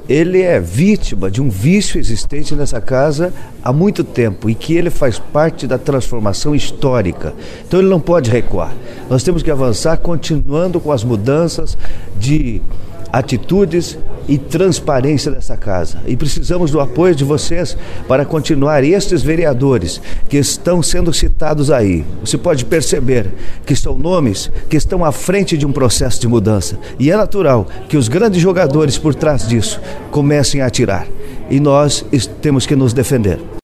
ele é vítima de um vício existente nessa casa há muito tempo e que ele faz parte da transformação histórica. Então ele não pode recuar. Nós temos que avançar continuando com as mudanças de atitudes e transparência dessa casa. E precisamos do apoio de vocês para continuar. Estes vereadores que estão sendo citados aí, você pode perceber que são nomes que estão à frente de um processo de mudança. E é natural que os grandes jogadores por trás disso comecem a atirar. E nós temos que nos defender.